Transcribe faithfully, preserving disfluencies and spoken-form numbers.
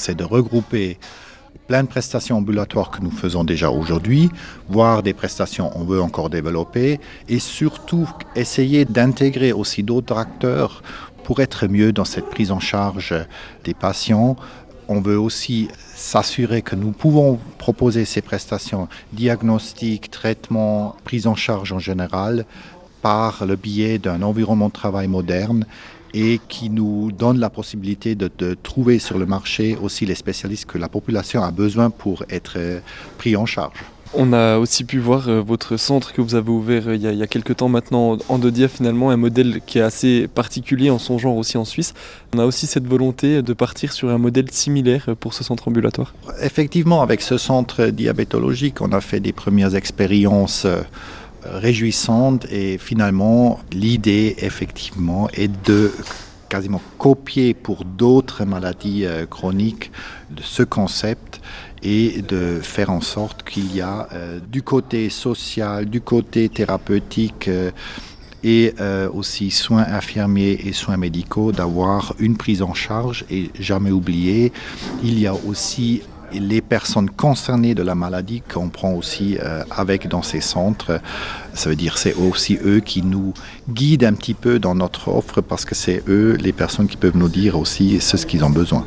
c'est de regrouper plein de prestations ambulatoires que nous faisons déjà aujourd'hui, voire des prestations qu'on veut encore développer, et surtout essayer d'intégrer aussi d'autres acteurs pour être mieux dans cette prise en charge des patients. On veut aussi s'assurer que nous pouvons proposer ces prestations diagnostiques, traitements, prise en charge en général, par le biais d'un environnement de travail moderne et qui nous donne la possibilité de, de trouver sur le marché aussi les spécialistes que la population a besoin pour être pris en charge. On a aussi pu voir euh, votre centre que vous avez ouvert euh, il, y a, il y a quelques temps maintenant en Dodia, finalement un modèle qui est assez particulier en son genre aussi en Suisse. On a aussi cette volonté de partir sur un modèle similaire pour ce centre ambulatoire. Effectivement, avec ce centre diabétologique, on a fait des premières expériences euh, réjouissante et finalement l'idée effectivement est de quasiment copier pour d'autres maladies euh, chroniques de ce concept et de faire en sorte qu'il y a euh, du côté social, du côté thérapeutique euh, et euh, aussi soins infirmiers et soins médicaux, d'avoir une prise en charge. Et jamais oublier, il y a aussi les personnes concernées de la maladie qu'on prend aussi euh, avec dans ces centres. Ça veut dire c'est aussi eux qui nous guident un petit peu dans notre offre parce que c'est eux les personnes qui peuvent nous dire aussi ce qu'ils ont besoin.